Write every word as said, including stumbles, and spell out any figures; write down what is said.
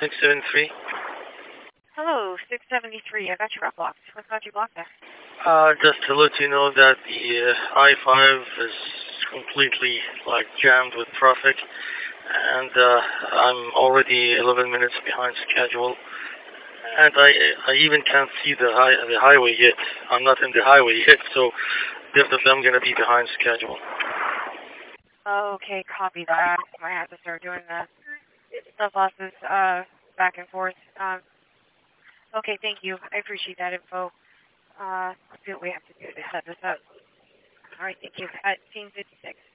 six seven three. Hello, six seventy-three. I got you blocked. What got you blocked there? Uh, just to let you know that the uh, I five is completely like jammed with traffic, and uh, I'm already eleven minutes behind schedule, and I I even can't see the high the highway yet. I'm not in the highway yet, so definitely I'm gonna be behind schedule. Okay, copy that. I have to start doing the stuff losses uh, back and forth. Um, okay, thank you. I appreciate that info. Uh, let's see what we have to do to set this up. All right, thank you. At team fifty-six.